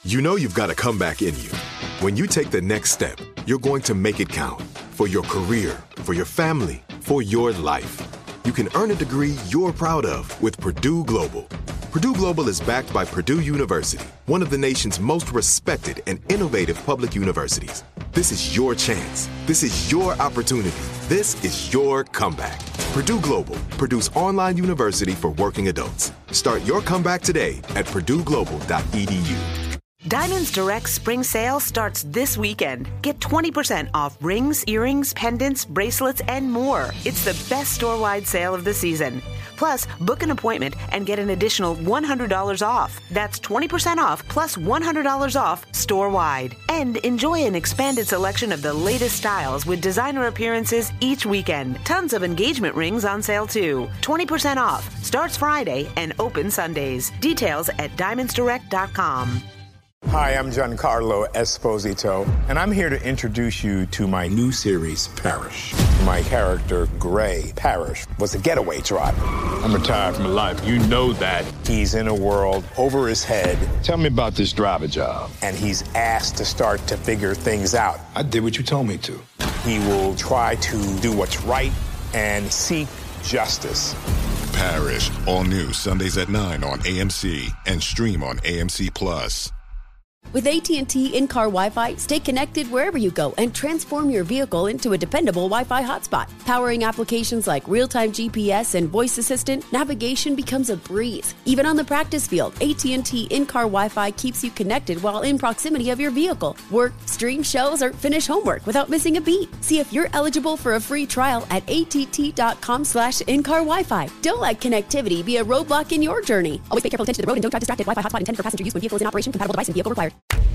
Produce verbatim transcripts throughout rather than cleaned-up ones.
You know you've got a comeback in you. When you take the next step, you're going to make it count for your career, for your family, for your life. You can earn a degree you're proud of with Purdue Global. Purdue Global is backed by Purdue University, one of the nation's most respected and innovative public universities. This is your chance. This is your opportunity. This is your comeback. Purdue Global, Purdue's online university for working adults. Start your comeback today at purdue global dot e d u. Diamonds Direct spring sale starts this weekend. Get twenty percent off rings, earrings, pendants, bracelets, and more. It's the best store-wide sale of the season. Plus, book an appointment and get an additional one hundred dollars off. That's twenty percent off plus one hundred dollars off store-wide. And enjoy an expanded selection of the latest styles with designer appearances each weekend. Tons of engagement rings on sale too. twenty percent off. Starts Friday and open Sundays. Details at diamonds direct dot com. Hi, I'm Giancarlo Esposito, and I'm here to introduce you to my new series, Parrish. My character, Gray Parrish, was a getaway driver. I'm retired from life. You know that. He's in a world over his head. Tell me about this driver job. And he's asked to start to figure things out. I did what you told me to. He will try to do what's right and seek justice. Parrish, all new Sundays at nine on A M C and stream on A M C Plus. With A T and T in-car Wi-Fi, stay connected wherever you go and transform your vehicle into a dependable Wi-Fi hotspot. Powering applications like real-time G P S and voice assistant, navigation becomes a breeze. Even on the practice field, A T and T in-car Wi-Fi keeps you connected while in proximity of your vehicle. Work, stream shows, or finish homework without missing a beat. See if you're eligible for a free trial at att.com slash in-car Wi-Fi. Don't let connectivity be a roadblock in your journey. Always pay careful attention to the road and don't drive distracted. Wi-Fi hotspot intended for passenger use when vehicle is in operation. Compatible device and vehicle required.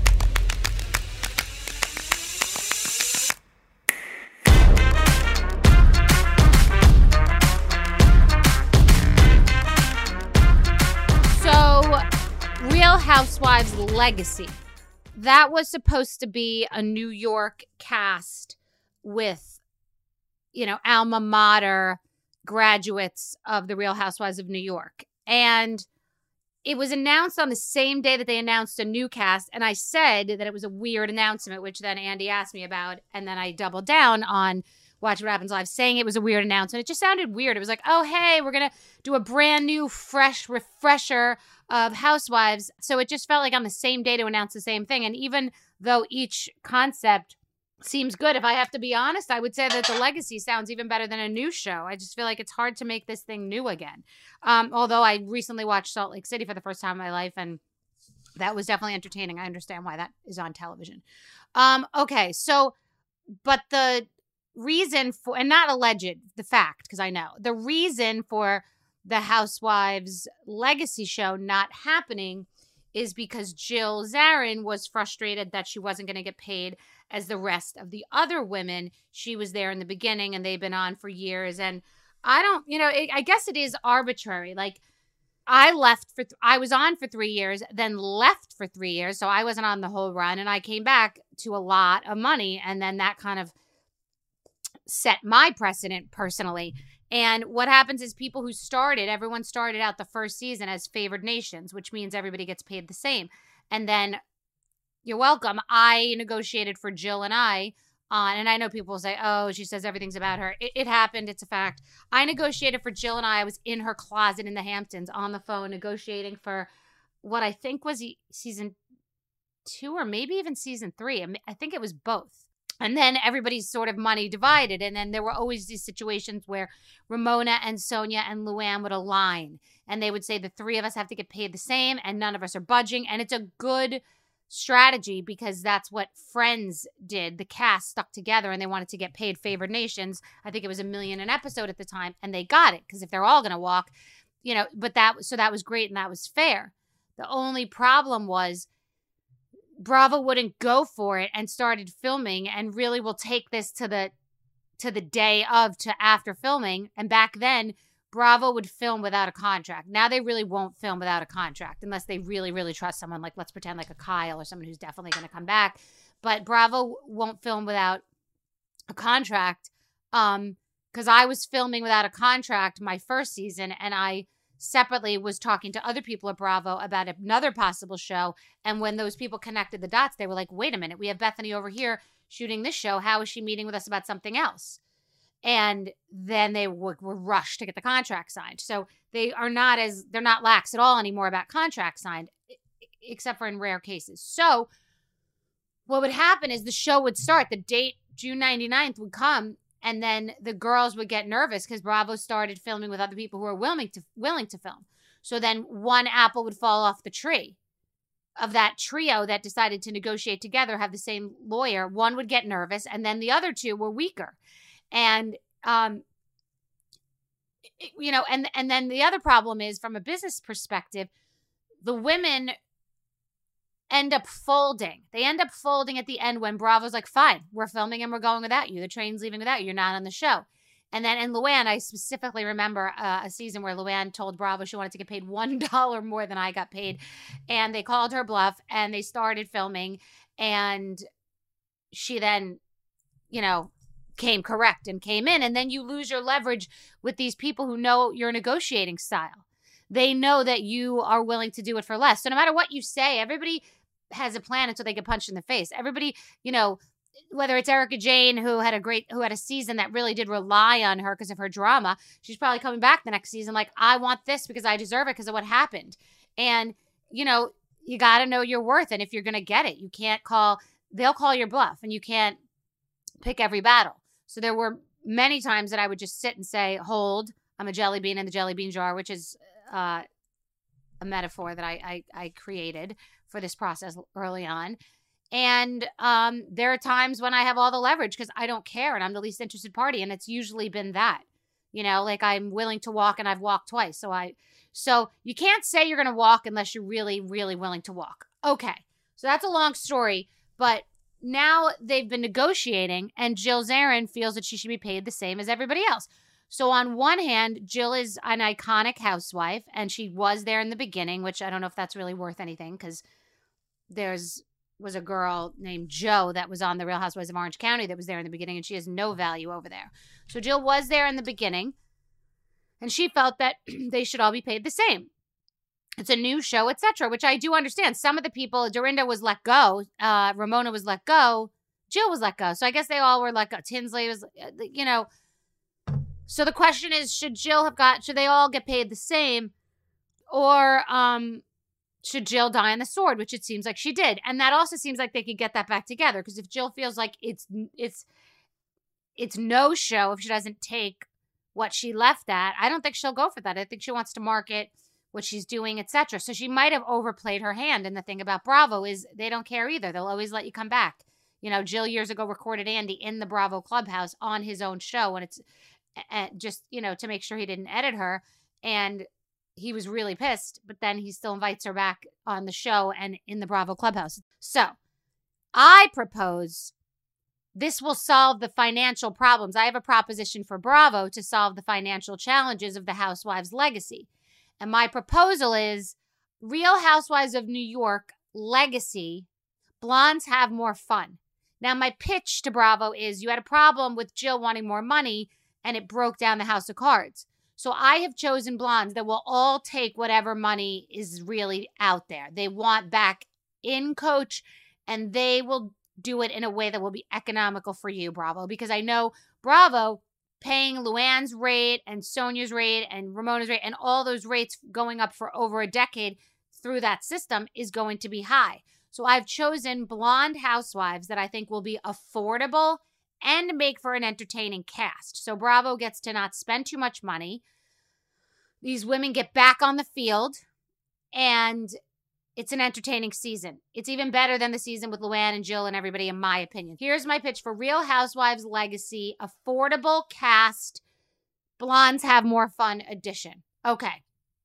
Real Housewives Legacy. That was supposed to be a New York cast with, you know, alma mater graduates of the Real Housewives of New York. And it was announced on the same day that they announced a new cast. And I said that it was a weird announcement, which then Andy asked me about. And then I doubled down on Watch What Happens Live saying it was a weird announcement. It just sounded weird. It was like, oh, hey, we're going to do a brand new, fresh refresher of Housewives. So it just felt like on the same day to announce the same thing. And even though each concept seems good, if I have to be honest, I would say that the Legacy sounds even better than a new show. I just feel like it's hard to make this thing new again. Um, although I recently watched Salt Lake City for the first time in my life, and that was definitely entertaining. I understand why that is on television. Um, okay, so, but the reason for, and not alleged, the fact, because I know, the reason for the Housewives Legacy show not happening is because Jill Zarin was frustrated that she wasn't going to get paid as the rest of the other women. She was there in the beginning and they've been on for years. And I don't, you know, it, I guess it is arbitrary. Like I left for, th- I was on for three years, then left for three years. So I wasn't on the whole run and I came back to a lot of money. And then that kind of set my precedent personally. And what happens is people who started, everyone started out the first season as favored nations, which means everybody gets paid the same. And then you're welcome. I negotiated for Jill and I on, and I know people say, oh, she says everything's about her. It, it happened. It's a fact. I negotiated for Jill and I. I was in her closet in the Hamptons on the phone negotiating for what I think was season two or maybe even season three. I think it was both. And then everybody's sort of money divided. And then there were always these situations where Ramona and Sonia and Luann would align. And they would say the three of us have to get paid the same and none of us are budging. And it's a good strategy because that's what Friends did. The cast stuck together and they wanted to get paid favored nations. I think it was a million an episode at the time. And they got it because if they're all going to walk, you know, but that, so that was great and that was fair. The only problem was Bravo wouldn't go for it and started filming and really will take this to the to the day of to after filming. And back then, Bravo would film without a contract. Now they really won't film without a contract unless they really, really trust someone. Like, let's pretend like a Kyle or someone who's definitely going to come back. But Bravo won't film without a contract um, because I was filming without a contract my first season and I separately was talking to other people at Bravo about another possible show. And when those people connected the dots, they were like, wait a minute, we have Bethany over here shooting this show. How is she meeting with us about something else? And then they were, were rushed to get the contract signed. So they are not as, they're not lax at all anymore about contracts signed, except for in rare cases. So what would happen is the show would start, the date, June ninety-ninth, would come, and then the girls would get nervous because Bravo started filming with other people who were willing to willing to film. So then one apple would fall off the tree of that trio that decided to negotiate together, have the same lawyer. One would get nervous, and then the other two were weaker. And, um, you know, and, and then the other problem is, from a business perspective, the women end up folding. They end up folding at the end when Bravo's like, fine, we're filming and we're going without you. The train's leaving without you. You're not on the show. And then in Luann, I specifically remember uh, a season where Luann told Bravo she wanted to get paid one dollar more than I got paid. And they called her bluff and they started filming. And she then, you know, came correct and came in. And then you lose your leverage with these people who know your negotiating style. They know that you are willing to do it for less. So no matter what you say, everybody has a plan until they get punched in the face. Everybody, you know, whether it's Erica Jane, who had a great, who had a season that really did rely on her because of her drama, she's probably coming back the next season like, I want this because I deserve it because of what happened. And, you know, you got to know your worth. And if you're going to get it, you can't call, they'll call your bluff, and you can't pick every battle. So there were many times that I would just sit and say, hold, I'm a jelly bean in the jelly bean jar, which is uh, a metaphor that I, I, I created for this process early on. And um, there are times when I have all the leverage because I don't care and I'm the least interested party. And it's usually been that, you know, like I'm willing to walk and I've walked twice. So I, so you can't say you're going to walk unless you're really, really willing to walk. Okay. So that's a long story, but now they've been negotiating and Jill Zarin feels that she should be paid the same as everybody else. So on one hand, Jill is an iconic housewife and she was there in the beginning, which I don't know if that's really worth anything because there's was a girl named Jo that was on the Real Housewives of Orange County that was there in the beginning, and she has no value over there. So Jill was there in the beginning, and she felt that they should all be paid the same. It's a new show, et cetera, which I do understand. Some of the people, Dorinda was let go, uh, Ramona was let go, Jill was let go. So I guess they all were let go. Tinsley was, you know. So the question is, should Jill have got, should they all get paid the same? Or, um... should Jill die on the sword, which it seems like she did. And that also seems like they could get that back together. Because if Jill feels like it's it's it's no show if she doesn't take what she left at, I don't think she'll go for that. I think she wants to market what she's doing, et cetera. So she might have overplayed her hand. And the thing about Bravo is they don't care either. They'll always let you come back. You know, Jill years ago recorded Andy in the Bravo Clubhouse on his own show. And it's uh, just, you know, to make sure he didn't edit her. And he was really pissed, but then he still invites her back on the show and in the Bravo Clubhouse. So I propose this will solve the financial problems. I have a proposition for Bravo to solve the financial challenges of the Housewives legacy. And my proposal is Real Housewives of New York legacy, blondes have more fun. Now, my pitch to Bravo is you had a problem with Jill wanting more money and it broke down the House of Cards. So I have chosen blondes that will all take whatever money is really out there. They want back in coach, and they will do it in a way that will be economical for you, Bravo. Because I know Bravo paying Luann's rate and Sonia's rate and Ramona's rate and all those rates going up for over a decade through that system is going to be high. So I've chosen blonde housewives that I think will be affordable and make for an entertaining cast. So Bravo gets to not spend too much money. These women get back on the field, and it's an entertaining season. It's even better than the season with Luann and Jill and everybody, in my opinion. Here's my pitch for Real Housewives legacy, affordable cast, blondes have more fun edition. Okay.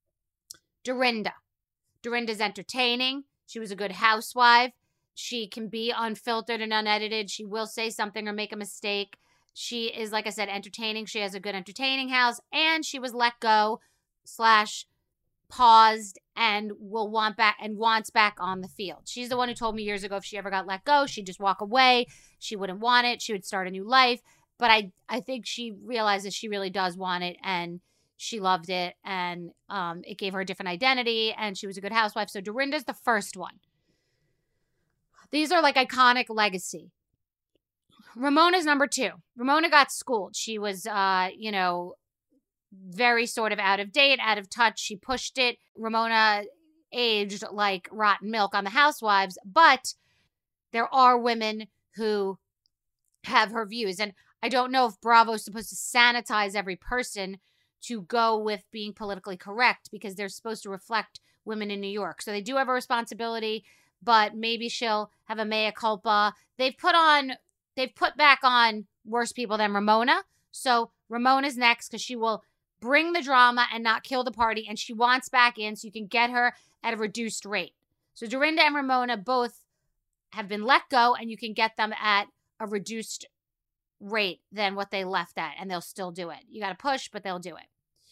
Dorinda. Dorinda's entertaining. She was a good housewife. She can be unfiltered and unedited. She will say something or make a mistake. She is, like I said, entertaining. She has a good entertaining house. And she was let go slash paused and will want back and wants back on the field. She's the one who told me years ago if she ever got let go, she'd just walk away. She wouldn't want it. She would start a new life. But I, I think she realizes she really does want it. And She loved it, and um, it gave her a different identity, and she was a good housewife. So Dorinda's the first one. These are like iconic legacy. Ramona's number two. Ramona got schooled. She was, uh, you know, very sort of out of date, out of touch. She pushed it. Ramona aged like rotten milk on the Housewives, but there are women who have her views. And I don't know if Bravo is supposed to sanitize every person to go with being politically correct, because they're supposed to reflect women in New York. So they do have a responsibility, but maybe she'll have a mea culpa. They've put on, they've put back on worse people than Ramona. So Ramona's next, because she will bring the drama and not kill the party, and she wants back in so you can get her at a reduced rate. So Dorinda and Ramona both have been let go, and you can get them at a reduced rate than what they left at, and they'll still do it. You got to push, but they'll do it.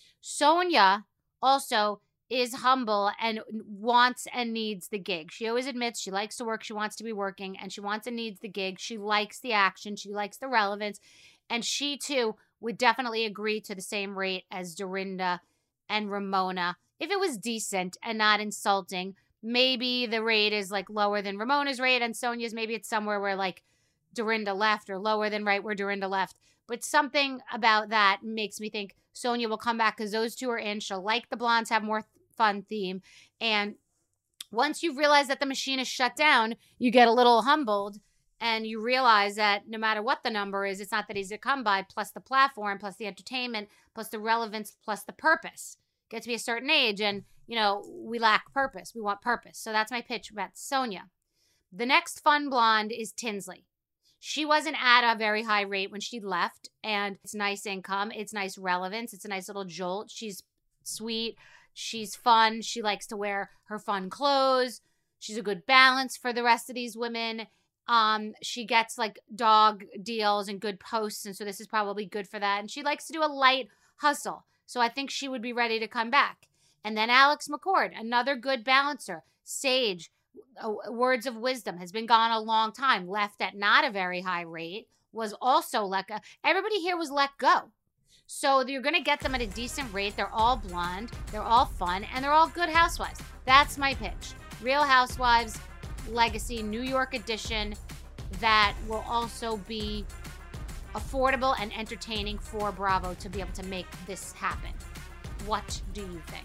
Sonia also is humble and wants and needs the gig. She always admits she likes to work, she wants to be working, and she wants and needs the gig. She likes the action, she likes the relevance, and she too would definitely agree to the same rate as Dorinda and Ramona. If it was decent and not insulting, maybe the rate is like lower than Ramona's rate, and Sonia's maybe it's somewhere where like Dorinda left, or lower than right where Dorinda left. But something about that makes me think Sonia will come back, because those two are in. She'll like the blondes, have more fun theme. And once you realize that the machine is shut down, you get a little humbled, and you realize that no matter what the number is, it's not that easy to come by, plus the platform, plus the entertainment, plus the relevance, plus the purpose. Get to be a certain age, and, you know, we lack purpose. We want purpose. So that's my pitch about Sonia. The next fun blonde is Tinsley. She wasn't at a very high rate when she left, and it's nice income. It's nice relevance. It's a nice little jolt. She's sweet. She's fun. She likes to wear her fun clothes. She's a good balance for the rest of these women. Um, she gets like dog deals and good posts, and so this is probably good for that. And she likes to do a light hustle, so I think she would be ready to come back. And then Alex McCord, another good balancer, sage, uh, words of wisdom, has been gone a long time, left at not a very high rate, was also let go. Everybody here was let go. So you're going to get them at a decent rate. They're all blonde, they're all fun, and they're all good housewives. That's my pitch. Real Housewives Legacy, New York edition, that will also be affordable and entertaining for Bravo to be able to make this happen. What do you think?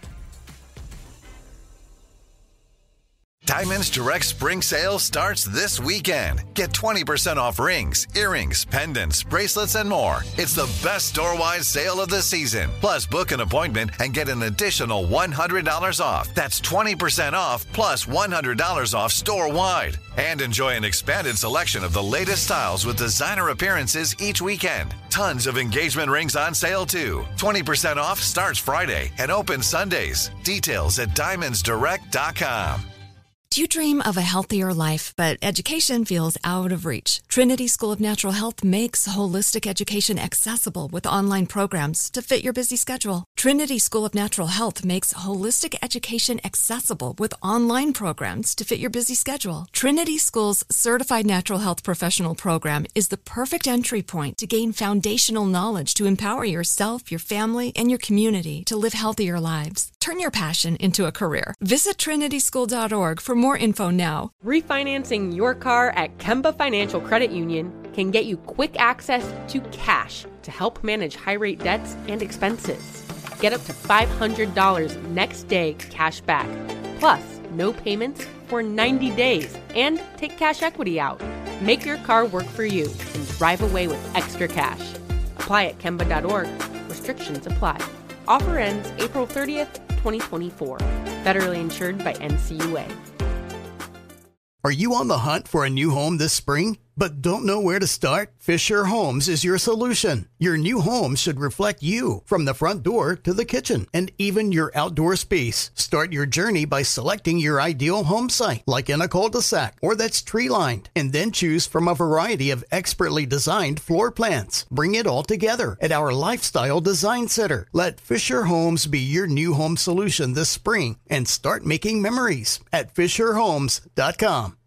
Diamonds Direct Spring Sale starts this weekend. Get twenty percent off rings, earrings, pendants, bracelets, and more. It's the best store-wide sale of the season. Plus, book an appointment and get an additional one hundred dollars off. That's twenty percent off plus one hundred dollars off store-wide. And enjoy an expanded selection of the latest styles with designer appearances each weekend. Tons of engagement rings on sale, too. twenty percent off starts Friday and opens Sundays. Details at diamonds direct dot com. Do you dream of a healthier life, but education feels out of reach? Trinity School of Natural Health makes holistic education accessible with online programs to fit your busy schedule. Trinity School of Natural Health makes holistic education accessible with online programs to fit your busy schedule. Trinity School's Certified Natural Health Professional Program is the perfect entry point to gain foundational knowledge to empower yourself, your family, and your community to live healthier lives. Turn your passion into a career. Visit trinity school dot org for more info now. Refinancing your car at Kemba Financial Credit Union can get you quick access to cash to help manage high-rate debts and expenses. Get up to five hundred dollars next day cash back, plus no payments for ninety days, and take cash equity out. Make your car work for you and drive away with extra cash. Apply at kemba dot org. Restrictions apply. Offer ends April thirtieth, twenty twenty-four. Federally insured by N C U A. Are you on the hunt for a new home this spring, but don't know where to start? Fisher Homes is your solution. Your new home should reflect you, from the front door to the kitchen, and even your outdoor space. Start your journey by selecting your ideal home site, like in a cul-de-sac or that's tree-lined, and then choose from a variety of expertly designed floor plans. Bring it all together at our Lifestyle Design Center. Let Fisher Homes be your new home solution this spring and start making memories at fisher homes dot com.